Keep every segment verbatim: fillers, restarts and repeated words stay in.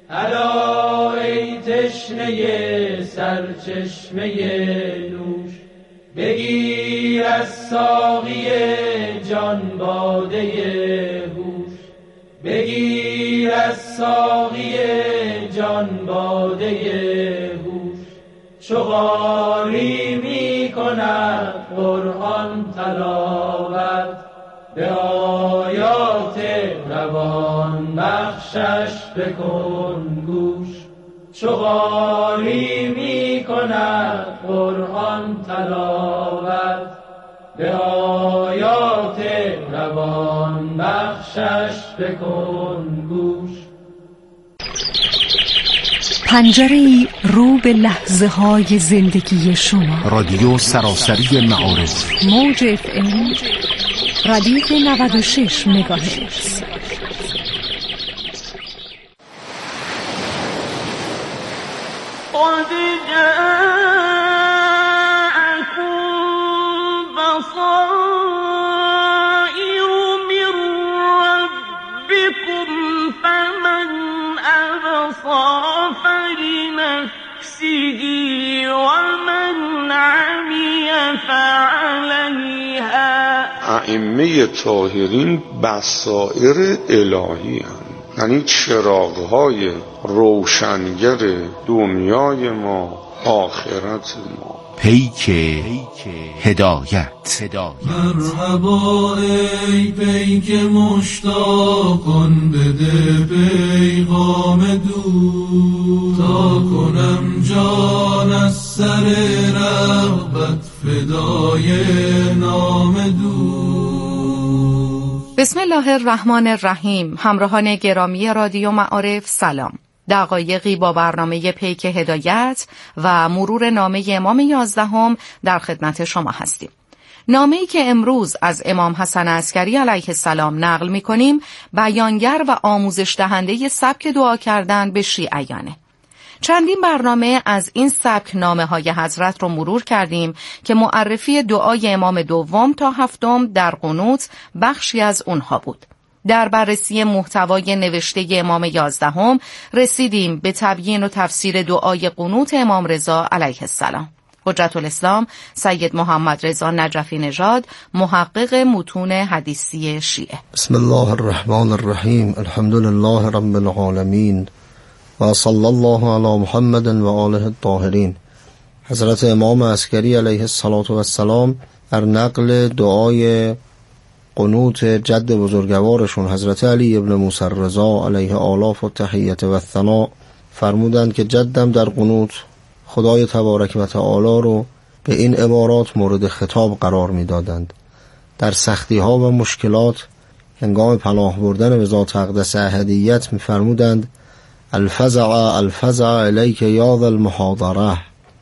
الا ای تشنه سرچشمه نوش، بگیر از ساقی جان باده هوش، بگیر از ساقی جان باده هوش. چو قاری می کند قرآن تلاوت، به آیات روان بخشش بکن گوش. چو قاری می کند قرآن تلاوت، به آیات روان بخشش بکن گوش. پنجره‌ای رو به لحظه های زندگی شما. رادیو سراسری معارف، موج اف ام ردیف نود و شش مگاهرتز. قد جاءكم بصائر من ربكم فمن أبصر فلنفسه ومن عمي فعليها. ائمه طاهرین بصائر الهی هستند، یعنی چراغ‌های روشنگر دنیای ما، آخرت ما. پیک هدایت. مرحبا ای پیک مشتاق کن، بده پیغام دور تا کنم جان از سر رغبت فدای نام دور. بسم الله الرحمن الرحیم. همراهان گرامی رادیو معارف سلام. دقایقی با برنامه پیک هدایت و مرور نامه امام یازدهم در خدمت شما هستیم. نامه‌ای که امروز از امام حسن عسکری علیه السلام نقل می‌کنیم بیانگر و آموزش دهنده سبک دعا کردن به شیعیانه. چندین برنامه از این سبک نامه‌های حضرت رو مرور کردیم که معرفی دعای امام دوم تا هفتم در قنوت بخشی از اونها بود. در بررسی محتوای نوشته امام یازدهم رسیدیم به تبیین و تفسیر دعای قنوت امام رضا علیه السلام. حجت الاسلام سید محمد رضا نجفی نژاد، محقق متون حدیثی شیعه. بسم الله الرحمن الرحیم. الحمد لله رب العالمین و صلی الله علی محمد و آله الطاهرین. حضرت امام عسکری علیه السلام در نقل دعای قنوت جد بزرگوارشون حضرت علی ابن موسی رضا علیه آلاف و تحیت و الثنا فرمودند که جدم در قنوت خدای تبارک و تعالی رو به این عبارات مورد خطاب قرار می دادند. در سختی ها و مشکلات هنگام پناه بردن به ذات اقدس احدیت می فرمودند الفزع الفزع الیک یا ذا المحاضره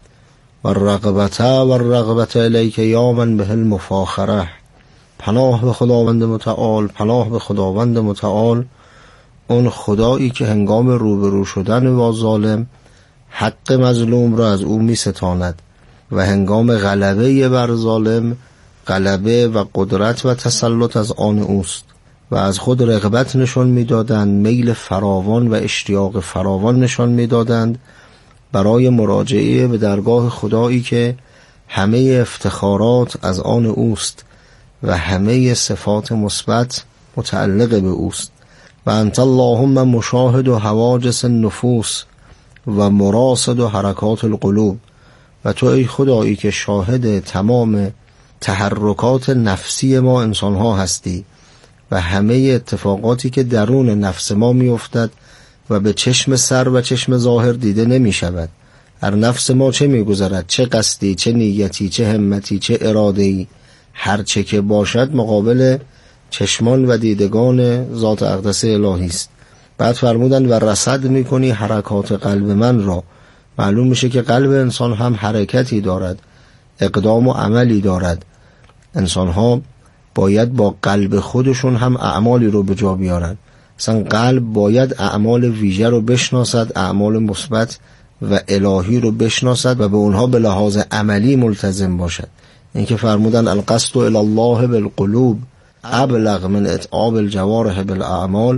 و الرغبت و الرغبت الیک یا من به المفاخره. پناه به خداوند متعال، پناه به خداوند متعال، اون خدایی که هنگام روبرو شدن با ظالم حق مظلوم را از او می ستاند و هنگام غلبه بر ظالم غلبه و قدرت و تسلط از آن اوست. و از خود رغبت نشان می دادند، میل فراوان و اشتیاق فراوان نشان می دادند برای مراجعه به درگاه خدایی که همه افتخارات از آن اوست و همه صفات مثبت متعلق به اوست. و انت اللهم مشاهد و حواجس النفوس و مراصد و حرکات القلوب. و تو ای خدایی که شاهد تمام تحرکات نفسی ما انسانها هستی و همه اتفاقاتی که درون نفس ما می افتد و به چشم سر و چشم ظاهر دیده نمی شود. هر نفس ما چه می گذرد، چه قصدی، چه نیتی، چه همتی، چه ارادهی، هر چه که باشد مقابل چشمان و دیدگان ذات اقدس الهی است. بعد فرمودند و رصد میکنی حرکات قلب من را. معلوم میشه که قلب انسان هم حرکتی دارد، اقدام و عملی دارد. انسان ها باید با قلب خودشون هم اعمالی رو به جا بیارن. مثلا قلب باید اعمال ویژه رو بشناسد، اعمال مثبت و الهی رو بشناسد و به اونها به لحاظ عملی ملتزم باشد. اینکه فرمودن القصد الی الله بالقلوب ابلغ من اتعاب الجوارح بالاعمال،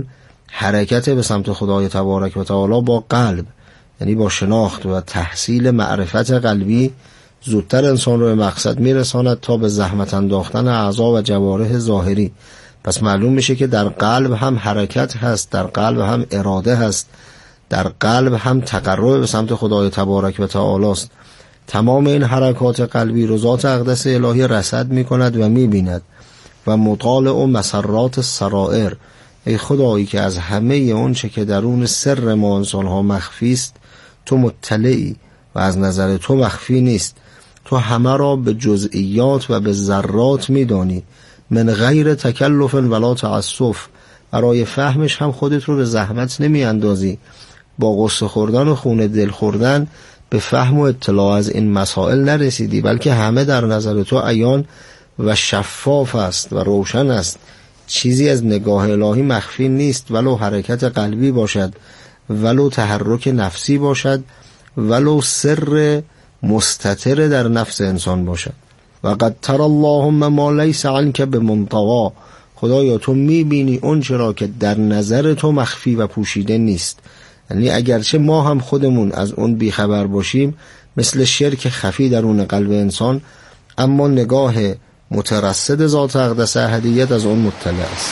حرکت به سمت خدای تبارک و تعالی با قلب، یعنی با شناخت و تحصیل معرفت قلبی، زودتر انسان رو به مقصد میرساند تا به زحمت انداختن اعضا و جوارح ظاهری. پس معلوم میشه که در قلب هم حرکت هست، در قلب هم اراده هست، در قلب هم تقرب به سمت خدای تبارک و تعالی است. تمام این حرکات قلبی رو ذات اقدس الهی رصد میکند و میبیند و مطالع و مسرات السرائر. ای خدایی که از همه اون چه که درون سر ما انسانها مخفی است تو مطلعی و از نظر تو مخفی نیست. تو همه را به جزئیات و به ذرات میدانی، من غیر تکلف ولا تعسف. برای فهمش هم خودت رو به زحمت نمی اندازی. با غصه خوردن و خون دل خوردن به فهم و اطلاع از این مسائل نرسیدی، بلکه همه در نظر تو عیان و شفاف است و روشن است. چیزی از نگاه الهی مخفی نیست، ولو حرکت قلبی باشد، ولو تحرک نفسی باشد، ولو سر مستتر در نفس انسان باشد. و قد تر اللهم ما لیس عنک بمنطوا. خدایا تو میبینی اون چرا که در نظر تو مخفی و پوشیده نیست. یعنی اگرچه ما هم خودمون از اون بیخبر باشیم، مثل شرک خفی درون قلب انسان، اما نگاه مترصد ذات اقدس احدیت از اون مطلع است.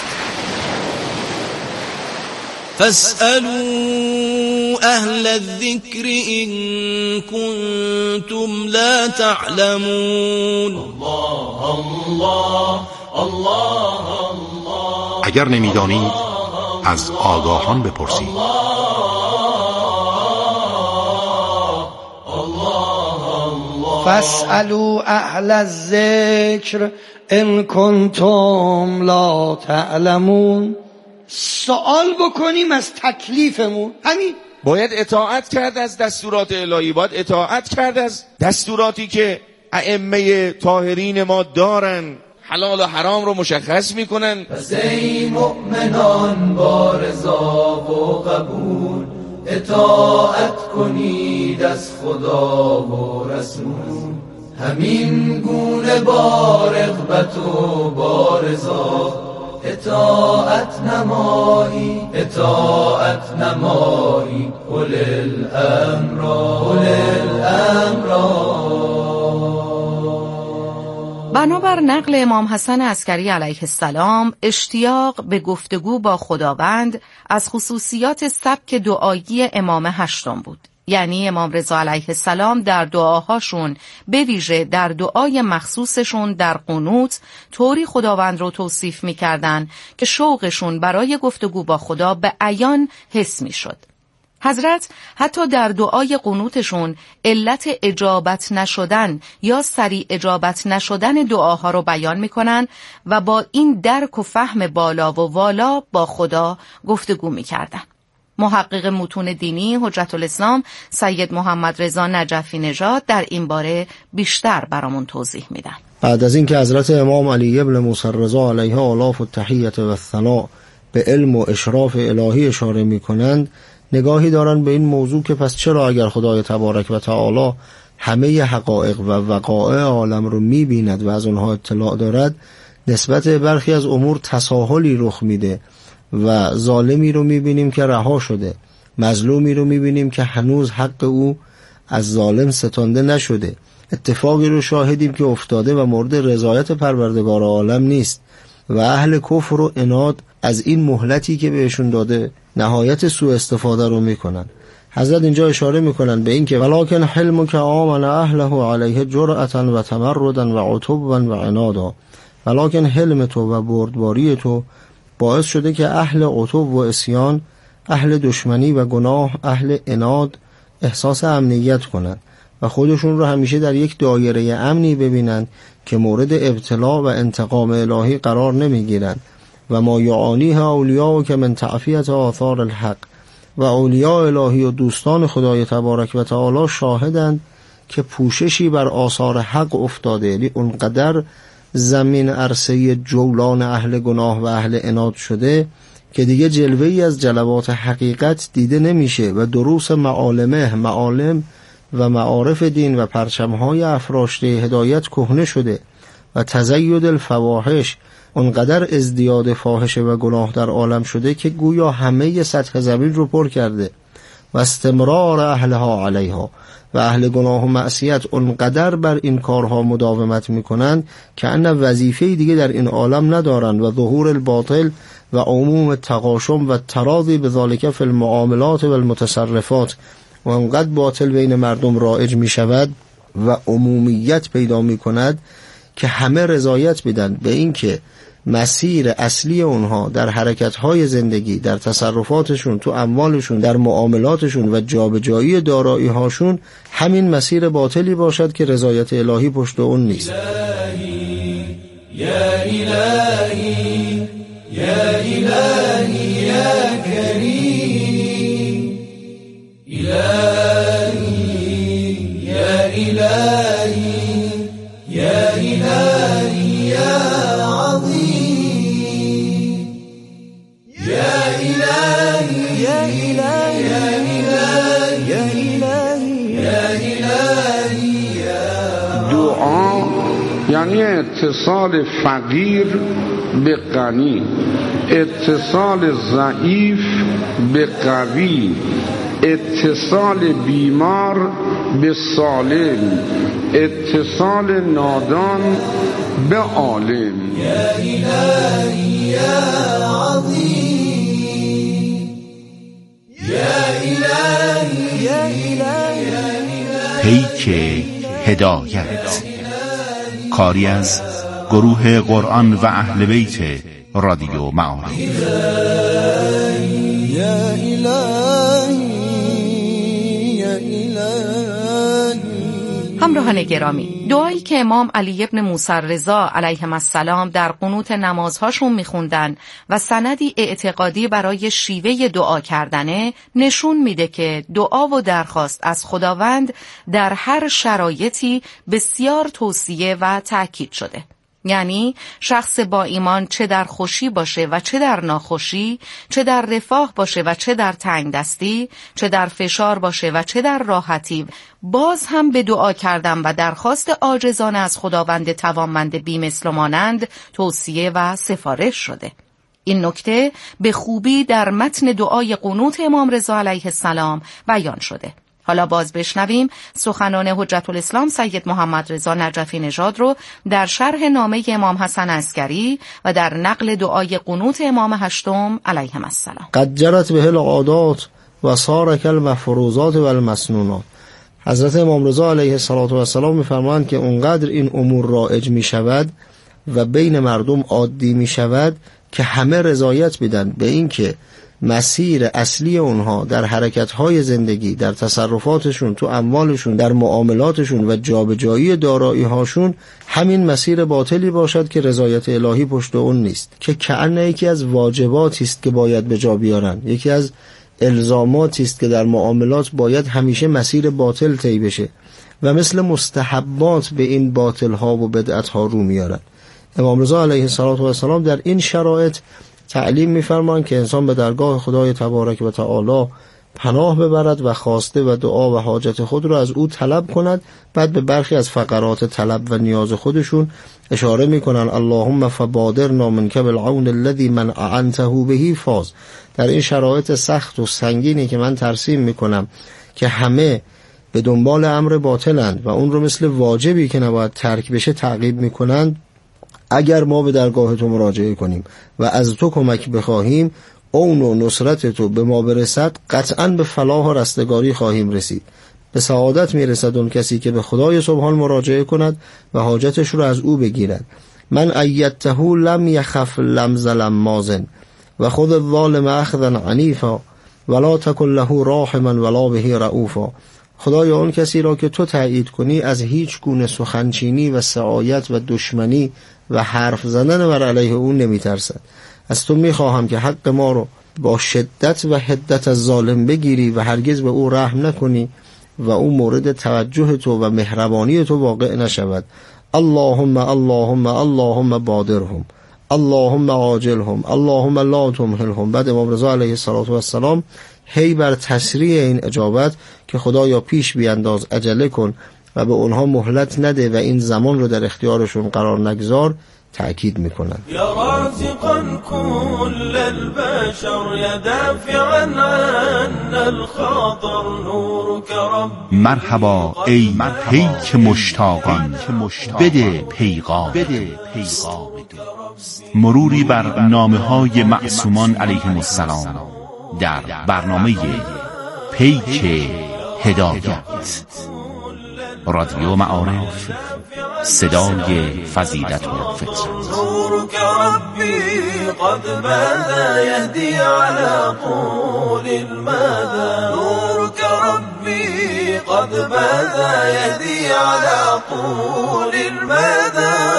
فاسألوا اهل الذکر ان کنتم لا تعلمون. الله الله الله الله. اگر نمیدانید از آگاهان بپرسید. فاسألوا اهل الذکر ان کنتم لا تعلمون. سوال بکنیم از تکلیفمون. همین باید اطاعت کرد از دستورات الهی، باید اطاعت کرد از دستوراتی که ائمه طاهرین ما دارن، حلال و حرام رو مشخص میکنن. پس ای مؤمنان با رضا و قبول اطاعت کنید از خدا و رسول. همین گونه با رغبت و با رضا اطاعت نمایی اطاعت نمایی اول الامر اول الامر. بنابر نقل امام حسن عسکری علیه السلام، اشتیاق به گفتگو با خداوند از خصوصیات سبک دعایی امام هشتم بود. یعنی امام رضا علیه السلام در دعاهاشون، به ویژه در دعای مخصوصشون در قنوت، طوری خداوند رو توصیف می‌کردن که شوقشون برای گفتگو با خدا به عیان حس می‌شد. حضرت حتی در دعای قنوتشون علت اجابت نشدن یا سریع اجابت نشدن دعاها رو بیان میکنن و با این درک و فهم بالا و والا با خدا گفتگو میکردن. محقق متون دینی حجت الاسلام سید محمد رضا نجفی نژاد در این باره بیشتر برامون توضیح میدن. بعد از اینکه حضرت امام علی ابن موسی رضا علیه آلاف التحیت و الثناء به علم و اشراف الهی اشاره میکنند، نگاهی دارن به این موضوع که پس چرا اگر خدای تبارک و تعالی همه حقایق و وقایع عالم رو میبیند و از اونها اطلاع دارد، نسبت برخی از امور تساهلی رخ میده و ظالمی رو میبینیم که رها شده، مظلومی رو میبینیم که هنوز حق او از ظالم ستانده نشده، اتفاقی رو شاهدیم که افتاده و مورد رضایت پروردگار عالم نیست و اهل کفر و عناد از این مهلتی که بهشون داده نهایت سوء استفاده رو میکنن. حضرت اینجا اشاره میکنن به این که ولکن حلم که آمن اهله علیه جرأتا و تمردا و عتبا و عنادا. ولکن حلم تو و بردباری تو باعث شده که اهل عتب و عصیان، اهل دشمنی و گناه، اهل عناد احساس امنیت کنند و خودشون رو همیشه در یک دایره امنی ببینند که مورد ابتلا و انتقام الهی قرار نمیگیرند. و ما یعانیه اولیاء که من تعفیت آثار الحق. و اولیاء الهی و دوستان خدای تبارک و تعالی شاهدند که پوششی بر آثار حق افتاده، یعنی اونقدر زمین عرصه جولان اهل گناه و اهل عناد شده که دیگه جلوه‌ای از جلوات حقیقت دیده نمیشه و دروس معالمه، معالم و معارف دین و پرچمهای افراشته هدایت کهنه شده و تزید الفواحش اونقدر ازدیاد فاحشه و گناه در عالم شده که گویا همه سطح زمین رو پر کرده و استمرار اهلها علیها و اهل گناه و معصیت اونقدر بر این کارها مداومت میکنند که ان وظیفه دیگه در این عالم ندارند و ظهور الباطل و عموم تقاشم و تراضی بذالک فی المعاملات و المتصرفات و اونقدر باطل بین مردم رایج میشود و عمومیت پیدا میکند که همه رضایت بدن به این که مسیر اصلی اونها در حرکت‌های زندگی، در تصرفاتشون، تو اموالشون، در معاملاتشون و جابجایی دارایی‌هاشون همین مسیر باطلی باشد که رضایت الهی پشت اون نیست. الهی یا الهی یا الهی یا کریم الهی یا الهی یا الهی یا دعا یعنی اتصال فقیر به غنی، اتصال ضعیف به قوی، اتصال بیمار به سالم، اتصال نادان به عالم. یا الهی یا عظیم یا الهی یا الهی. پیک هدایت، کاری از گروه قرآن و اهل بیت رادیو معارف. یا الهی یا الهی. همراهان گرامی، دعایی که امام علی ابن موسی رضا علیهم السلام در قنوت نمازهاشون میخوندن و سندی اعتقادی برای شیوه دعا کردنه نشون میده که دعا و درخواست از خداوند در هر شرایطی بسیار توصیه و تأکید شده. یعنی شخص با ایمان چه در خوشی باشه و چه در ناخوشی، چه در رفاه باشه و چه در تنگ دستی، چه در فشار باشه و چه در راحتی، باز هم به دعا کردن و درخواست عاجزانه از خداوند توانمند بی‌مثل و مانند توصیه و سفارش شده. این نکته به خوبی در متن دعای قنوت امام رضا علیه السلام بیان شده. حالا باز بشنویم سخنان حجت الاسلام سید محمد رضا نجفی نژاد رو در شرح نامه امام حسن عسکری و در نقل دعای قنوت امام هشتم علیهم السلام. قد جرت به العادات و صار کالمفروضات و المسنونات. حضرت امام رضا علیه السلام می‌فرمایند که اونقدر این امور رایج می‌شود و بین مردم عادی می‌شود که همه رضایت بدن به این که مسیر اصلی اونها در حرکت‌های زندگی، در تصرفاتشون، تو اموالشون، در معاملاتشون و جابجایی دارایی‌هاشون همین مسیر باطلی باشد که رضایت الهی پشت اون نیست، که کأنه یکی از واجباتی است که باید به جا بیارن، یکی از الزاماتی است که در معاملات باید همیشه مسیر باطل طی بشه و مثل مستحبات به این باطل‌ها و بدعت‌ها رو میارن. امام رضا علیه السلام در این شرایط تعلیم می‌فرمایند که انسان به درگاه خدای تبارک و تعالی پناه ببرد و خواسته و دعا و حاجت خود را از او طلب کند. بعد به برخی از فقرات طلب و نیاز خودشون اشاره می‌کنند اللهم فبادرنا منک بالعون الذی من اعنته به فاز. در این شرایط سخت و سنگینی که من ترسیم می‌کنم که همه به دنبال امر باطلند و اون رو مثل واجبی که نباید ترک بشه تعقیب می‌کنند، اگر ما به درگاه تو مراجعه کنیم و از تو کمک بخواهیم، اون و نصرت تو به ما برسد، قطعاً به فلاح و رستگاری خواهیم رسید. به سعادت میرسد اون کسی که به خدای سبحان مراجعه کند و حاجتش رو از او بگیرد. من ایدته لم یخف لم ظلم مازن و خود الظالم اخذا عنیفا ولا تکن له راحما ولا به رؤوفا. خدایا اون کسی را که تو تایید کنی از هیچ گونه سخنچینی و سعایت و دشمنی و حرف زدن بر علیه اون نمیترسد. از تو میخواهم که حق ما رو با شدت و حدت از ظالم بگیری و هرگز به او رحم نکنی و او مورد توجه تو و مهربانی تو واقع نشود. اللهم اللهم اللهم بادرهم اللهم عاجلهم اللهم لا تمهلهم. بعد امام رضا علیه السلام هی بر تسریع این اجابت که خدایا پیش بیانداز، عجله کن و به اونها مهلت نده و این زمان رو در اختیارشون قرار نگذار، تأکید میکنند. یا رازقا کل البشر یا دافعا عنا الخاطر نورك رب. مرحبا ای پیک مشتاقان، بده پیغام. مروری بر نامه های معصومان علیهم السلام در برنامه پیک هدایت. رادیو معارف، صدای فضیلت و فطرت. نورك ربي قد بدا يهدي على طول المدى. نورك ربي قد بدا يهدي على طول المدى.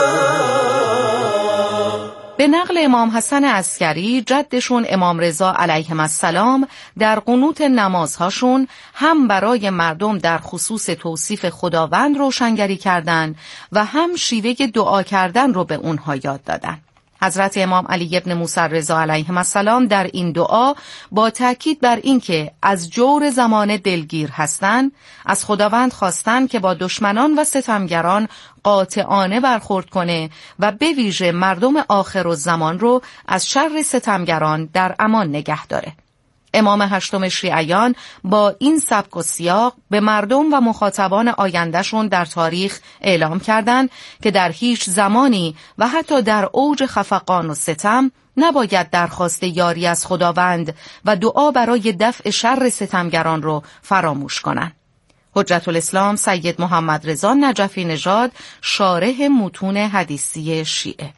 به نقل امام حسن عسکری، جدشون امام رضا علیه السلام در قنوت نمازهاشون هم برای مردم در خصوص توصیف خداوند روشنگری کردند و هم شیوه دعا کردن رو به اونها یاد دادن. حضرت امام علی ابن موسی رضا علیه السلام در این دعا با تأکید بر اینکه از جور زمانه دلگیر هستند، از خداوند خواستند که با دشمنان و ستمگران قاطعانه برخورد کنه و به ویژه مردم آخرالزمان رو از شر ستمگران در امان نگه داره. امام هشتم شیعیان با این سبک و سیاق به مردم و مخاطبان آیندهشون در تاریخ اعلام کردند که در هیچ زمانی و حتی در اوج خفقان و ستم نباید درخواست یاری از خداوند و دعا برای دفع شر ستمگران رو فراموش کنند. حجت الاسلام سید محمد رضا نجفی نژاد، شارح متون حدیثی شیعه.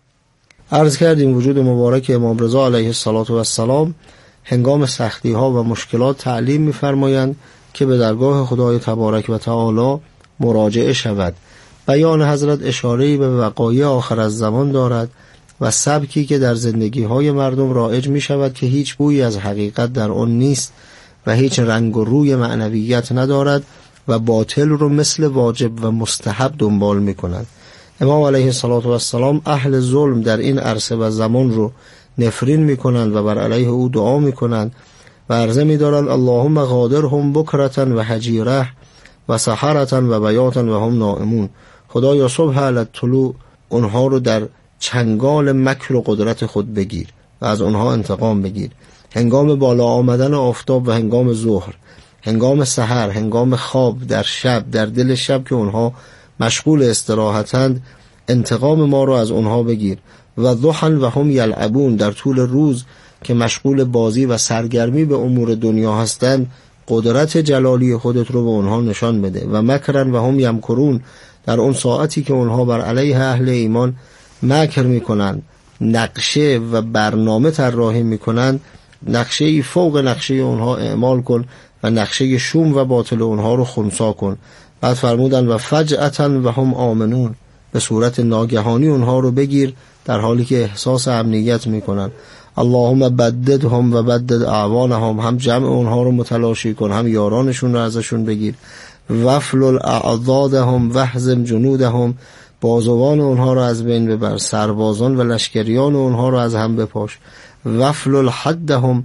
عرض کردیم وجود مبارک امام رضا علیه السلام هنگام سختی ها و مشکلات تعلیم می‌فرمایند که به درگاه خدای تبارک و تعالی مراجعه شود. بیان حضرت اشاره‌ای به وقایع آخر از زمان دارد و سبکی که در زندگی های مردم رایج می شود که هیچ بویی از حقیقت در آن نیست و هیچ رنگ و روی معنویت ندارد و باطل رو مثل واجب و مستحب دنبال می کند. امام علیه السلام اهل ظلم در این عرصه و زمان رو نفرین می کنند و بر علیه او دعا می کنند و عرضه می دارند اللهم غادرهم بکرتن و حجیره و سحرتن و بیاتن و هم نائمون. خدایا صبح علی الطلوع اونها رو در چنگال مکر و قدرت خود بگیر و از اونها انتقام بگیر. هنگام بالا آمدن آفتاب و هنگام ظهر، هنگام سحر، هنگام خواب، در شب، در دل شب که اونها مشغول استراحتند، انتقام ما رو از اونها بگیر. و ضحی و هم یلعبون، در طول روز که مشغول بازی و سرگرمی به امور دنیا هستند، قدرت جلالی خودت رو به اونها نشان بده. و مکرن و هم یمکرون، در اون ساعتی که اونها بر علیه اهل ایمان مکر میکنند، نقشه و برنامه طراحی میکنند، نقشه فوق نقشه اونها اعمال کن و نقشه شوم و باطل اونها رو خنثی کن. بعد فرمودن و فجأة و هم آمنون، به صورت ناگهانی اونها رو بگیر در حالی که احساس امنیت میکنن. اللهم بددهم و بدد اعوانهم، هم جمع اونها رو متلاشی کن، هم یارانشون رو ازشون بگیر. وفلل اعضادهم وهزم جنودهم، بازوان اونها رو از بین ببر، سربازان و لشکریان اونها رو از هم بپاش. وفلل حدهم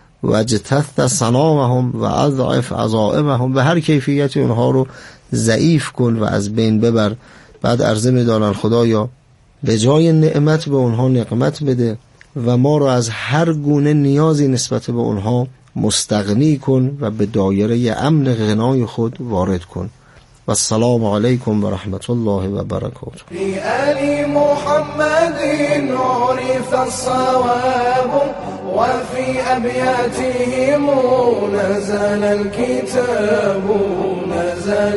وجتث صنامهم و اضعف عزائمهم، به هر کیفیتی اونها رو ضعیف کن و از بین ببر. بعد عرضه می‌دارن خدایا به جای نعمت به اونها نقمت بده و ما رو از هر گونه نیازی نسبت به اونها مستغنی کن و به دایره امن غنای خود وارد کن. و السلام علیکم و رحمت الله و برکاته. فی آل محمد عرف الصواب و فی ابیاتهم نزل الكتاب نزل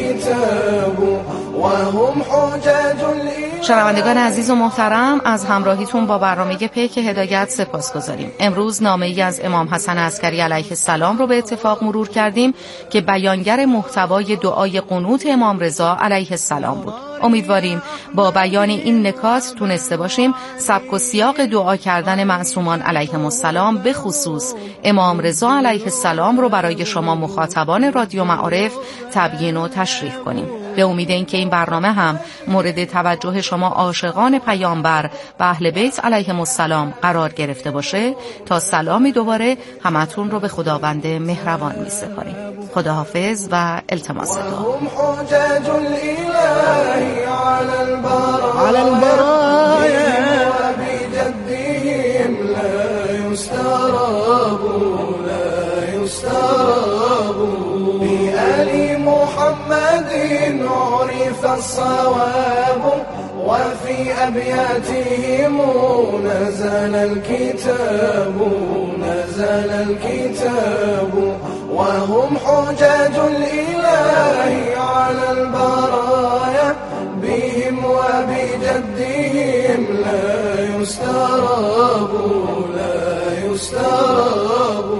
الكتاب و هم حجاج الإله. شنوندگان عزیز و محترم، از همراهیتون با برنامه پیک هدایت سپاسگزاریم. امروز نامه‌ای از امام حسن عسکری علیه السلام رو به اتفاق مرور کردیم که بیانگر محتوای دعای قنوت امام رضا علیه السلام بود. امیدواریم با بیان این نکات تونسته باشیم سبک و سیاق دعا کردن معصومان علیهم السلام به خصوص امام رضا علیه السلام رو برای شما مخاطبان رادیو معارف تبیین و تشریح کنیم. به امید اینکه این این برنامه هم مورد توجه شما عاشقان پیامبر و اهل بیت علیهم السلام قرار گرفته باشه تا سلامی دوباره همتون رو به خداوند مهربان می سپاریم. خداحافظ و التماس دعا. على البرايا وبجدهم لا يستراب لا يستراب بآل محمد عرف الصواب وفي أبياتهم نزل الكتاب نزل الكتاب وهم حجاج الإله على البرايا بهم وبجدهم لا يستراب لا يستراب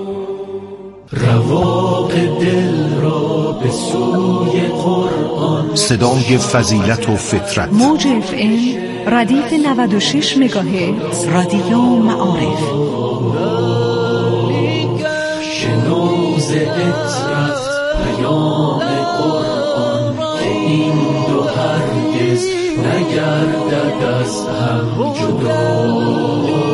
رواق دل را به سوی قرآن صدای فضیلت و فطرت موج اف ام ردیف نود و شش مگاهرتز رادیو معارف شنوز اطرت پیام قرآن که این دو هرگز نگردد از هم جدا.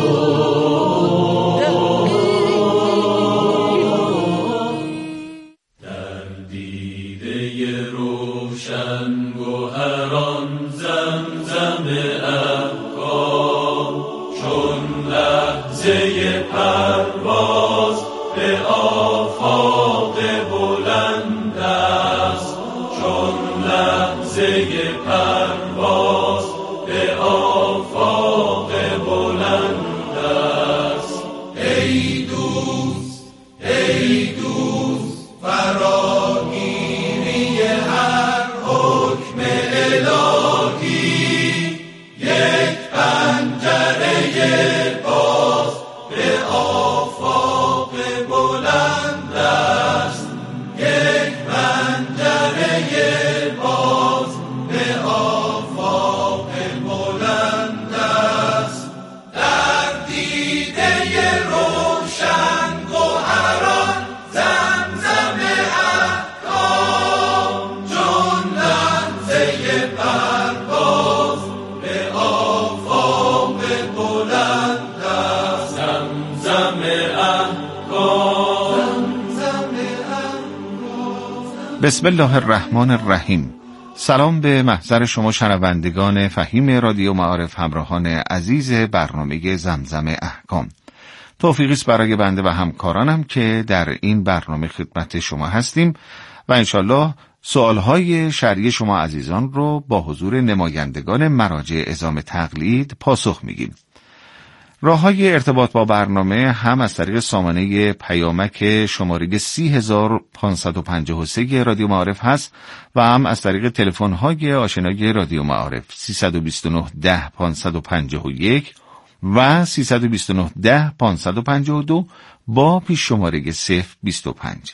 بسم الله الرحمن الرحیم. سلام به محضر شما شنوندگان فهیم رادیو معارف، همراهان عزیز برنامه زمزم احکام. توفیقی است برای بنده و همکارانم که در این برنامه خدمت شما هستیم و انشالله سوالهای شرعی شما عزیزان رو با حضور نمایندگان مراجع عظام تقلید پاسخ میگیم. راه‌های ارتباط با برنامه هم از طریق سامانه پیامک شماره سی هزار و پانصد و پنجاه و سه رادیو معارف هست و هم از طریق تلفن‌های آشنای رادیو معارف سیصد و بیست و نه ده پانصد و پنجاه و یک و سیصد و بیست و نه ده پانصد و پنجاه و دو با پیش شماره صفر بیست و پنج.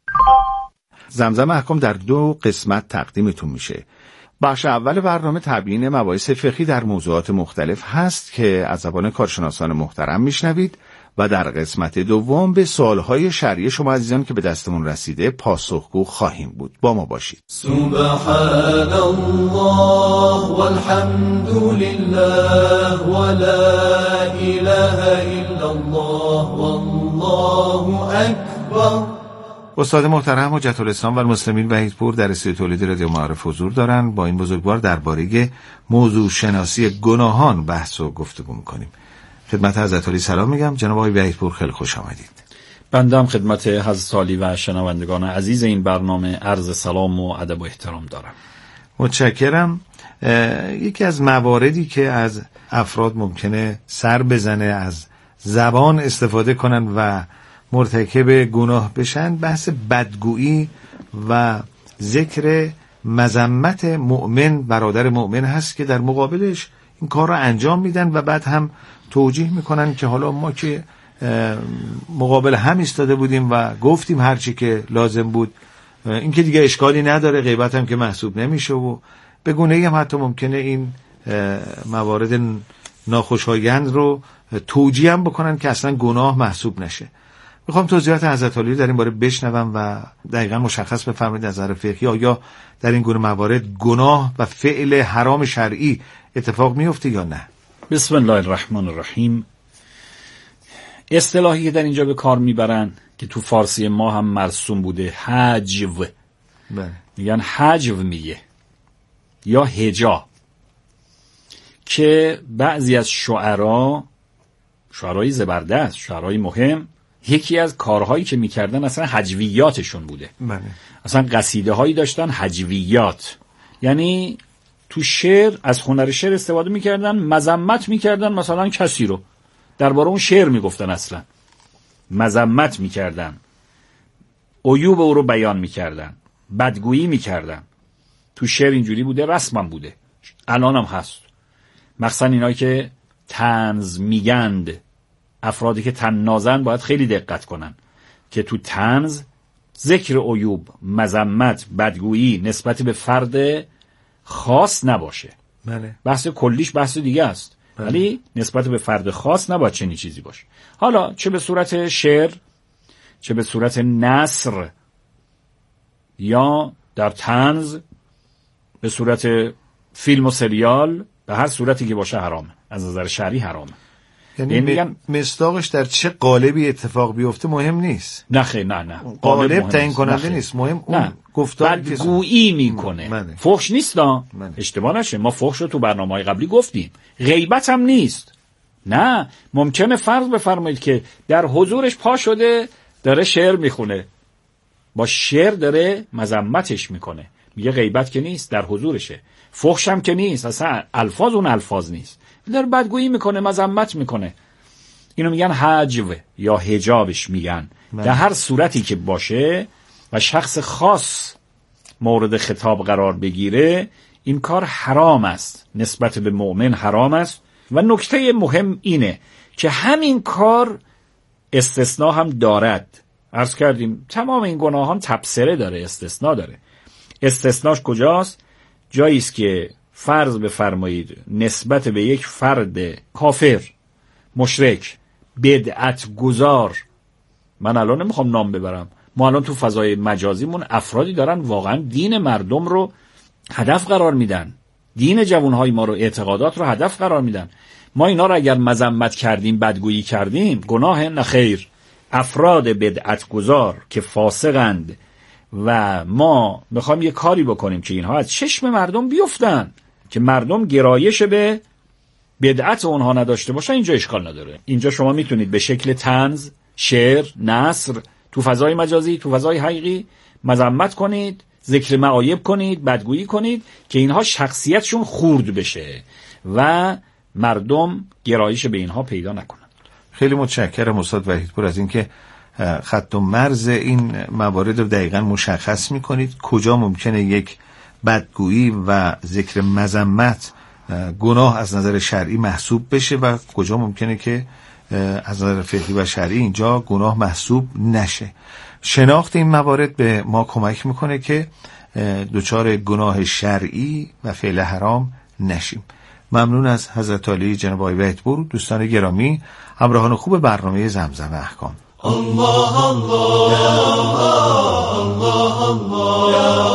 زمزم احکام در دو قسمت تقدیمتون میشه. بخش اول برنامه تبیین مباحث فقهی در موضوعات مختلف هست که از زبان کارشناسان محترم میشنوید و در قسمت دوم به سوالهای شرعی شما عزیزان که به دستمون رسیده پاسخگو خواهیم بود. با ما باشید. سبحان الله والحمد لله ولا اله الا الله والله اکبر. استاد محترم حجت الاسلام و المسلمین وحیدپور در استودیو تولید رادیو معارف حضور دارن. با این بزرگوار درباره موضوع شناسی گناهان بحث و گفتگو می‌کنیم. خدمت حضرت علی سلام میگم. جناب آقای وحیدپور خیلی خوش آمدید. بنده هم خدمت حضرت علی و شنوندگان عزیز این برنامه عرض سلام و ادب و احترام دارم. متشکرم. یکی از مواردی که از افراد ممکنه سر بزنه، از زبان استفاده کنن و مرتکب گناه بشن، بحث بدگویی و ذکر مذمت مؤمن، برادر مؤمن هست که در مقابلش این کار را انجام میدن و بعد هم توجیه میکنن که حالا ما که مقابل هم ایستاده بودیم و گفتیم هرچی که لازم بود، این که دیگه اشکالی نداره، غیبت هم که محسوب نمیشه و به گونه‌ای هم حتی ممکنه این موارد ناخوشایند رو توجیه هم بکنن که اصلا گناه محسوب نشه. میخوام توضیحات حضرت علی در این باره بشنوم و دقیقاً مشخص بفرمایید از نظر فقهی آیا در این گونه موارد گناه و فعل حرام شرعی اتفاق میفته یا نه؟ بسم الله الرحمن الرحیم. اصطلاحی که در اینجا به کار میبرن که تو فارسی ما هم مرسوم بوده، حجو. بله. میگن حجو میگه یا هجا، که بعضی از شعرا، شعرهای زبردست، شعرهای مهم، یکی از کارهایی که میکردن اصلا حجویاتشون بوده. بله. اصلا قصیده هایی داشتن حجویات، یعنی تو شعر از هنر شعر استفاده میکردن، مذمت میکردن مثلا کسی رو، درباره اون شعر میگفتن، اصلا مذمت میکردن، عیوب او رو بیان میکردن، بدگویی میکردن. تو شعر اینجوری بوده، رسمم بوده، الان هم هست. مخصوصا اینایی که طنز میگند، افرادی که طنازن باید خیلی دقت کنن که تو طنز ذکر عیوب، مذمت، بدگویی نسبت به فرد خاص نباشه. بله. بحث کلیش بحث دیگه است، ولی بله. نسبت به فرد خاص نباید چنین چیزی باشه. حالا چه به صورت شعر، چه به صورت نثر، یا در طنز، به صورت فیلم و سریال، به هر صورتی که باشه حرامه، از نظر شرعی حرامه. یعنی میگن مصداقش در چه قالبی اتفاق بیفته مهم نیست. نه خیر، نه نه قالب تعیین کننده نیست، مهم اون گفتار که بدگویی میکنه. فحش نیست، اشتباه نشه، ما فحش رو تو برنامه‌های قبلی گفتیم. غیبت هم نیست. نه، ممکنه فرض بفرمایید که در حضورش پا شده داره شعر میخونه، با شعر داره مذمتش میکنه، میگه غیبت که نیست، در حضورشه. فحش هم که نیست، اصلا الفاظ اون الفاظ نیست، داره بدگویی میکنه، مذمت میکنه. اینو میگن حجو یا حجابش میگن. من. در هر صورتی که باشه و شخص خاص مورد خطاب قرار بگیره، این کار حرام است، نسبت به مؤمن حرام است. و نکته مهم اینه که همین کار استثناء هم دارد. عرض کردیم تمام این گناهان تبصره داره، استثناء داره. استثناش کجاست؟ جایی است که فرض بفرمایید نسبت به یک فرد کافر، مشرک، بدعت گذار، من الان نمیخوام نام ببرم، ما الان تو فضای مجازیمون افرادی دارن واقعا دین مردم رو هدف قرار میدن، دین جوانهای ما رو، اعتقادات رو هدف قرار میدن. ما اینا رو اگر مذمت کردیم، بدگویی کردیم، گناه نخیر. افراد بدعت گذار که فاسقند و ما میخوایم یه کاری بکنیم که اینها از چشم مردم بیفتن، که مردم گرایش به بدعت اونها نداشته باشن، اینجا اشکال نداره. اینجا شما میتونید به شکل طنز، شعر، نثر، تو فضای مجازی، تو فضای حقیقی مذمت کنید، ذکر معایب کنید، بدگویی کنید، که اینها شخصیتشون خورد بشه و مردم گرایش به اینها پیدا نکنن. خیلی متشکرم استاد وحیدپور از اینکه خط و مرز این موارد رو دقیقاً مشخص میکنید. کجا ممکنه یک بدگویی و ذکر مذمت گناه از نظر شرعی محسوب بشه و کجا ممکنه که از نظر فقهی و شرعی اینجا گناه محسوب نشه. شناخت این موارد به ما کمک میکنه که دچار گناه شرعی و فعل حرام نشیم. ممنون از حضرت علی جناب آقای وحیدپور. دوستان گرامی، همراهان خوب برنامه زمزم احکام، الله الله یا الله الله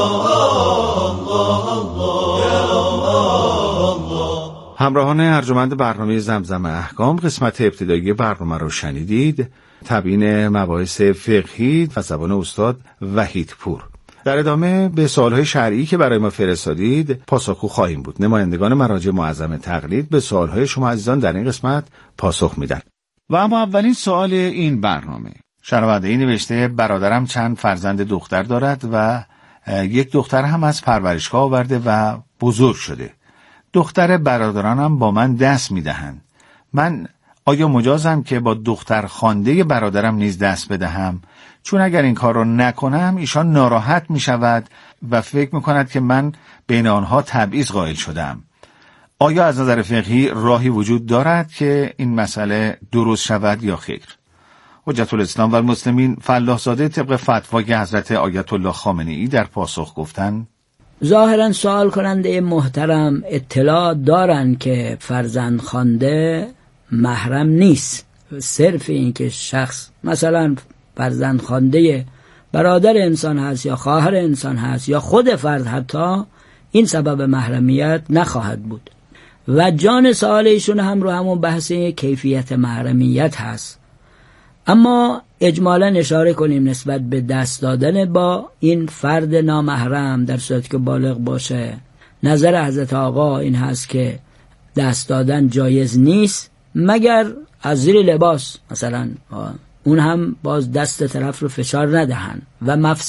یا الله. همراهان ارجمند برنامه زمزم احکام، قسمت ابتدایی برنامه رو شنیدید. تبیین مباحث فقهی و زبان استاد وحیدپور. در ادامه به سوالهای شرعی که برای ما فرستادید پاسخگو خواهیم بود. نمایندگان مراجع معظم تقلید به سوالهای شما عزیزان در این قسمت پاسخ میدن. و اما اولین سوال این برنامه، شنونده‌ای نوشته برادرم چند فرزند دختر دارد و یک دختر هم از پرورشگاه آورده و بزرگ شده. دختر برادرانم با من دست میدهند. من آیا مجازم که با دختر خوانده برادرم نیز دست بدهم؟ چون اگر این کار رو نکنم ایشان ناراحت می شود و فکر می کند که من بین آنها تبعیض قائل شدم. آیا از نظر فقهی راهی وجود دارد که این مسئله درست شود یا خیر؟ حجت الاسلام و المسلمین فلاح زاده طبق فتوای حضرت آیت الله خامنه‌ای در پاسخ گفتند: ظاهرا سوال کننده محترم اطلاع دارن که فرزند خوانده محرم نیست. صرف این که شخص مثلا فرزند خوانده برادر انسان هست یا خواهر انسان هست یا خود فرد حتی، این سبب محرمیت نخواهد بود. و جان سوال ایشون هم رو همون بحث کیفیت محرمیت هست. اما اجمالا اشاره کنیم نسبت به دست دادن با این فرد نامحرم در صورتی که بالغ باشه، نظر حضرت آقا این هست که دست دادن جایز نیست مگر از زیر لباس، مثلا اون هم باز دست طرف رو فشار ندهن و مفسد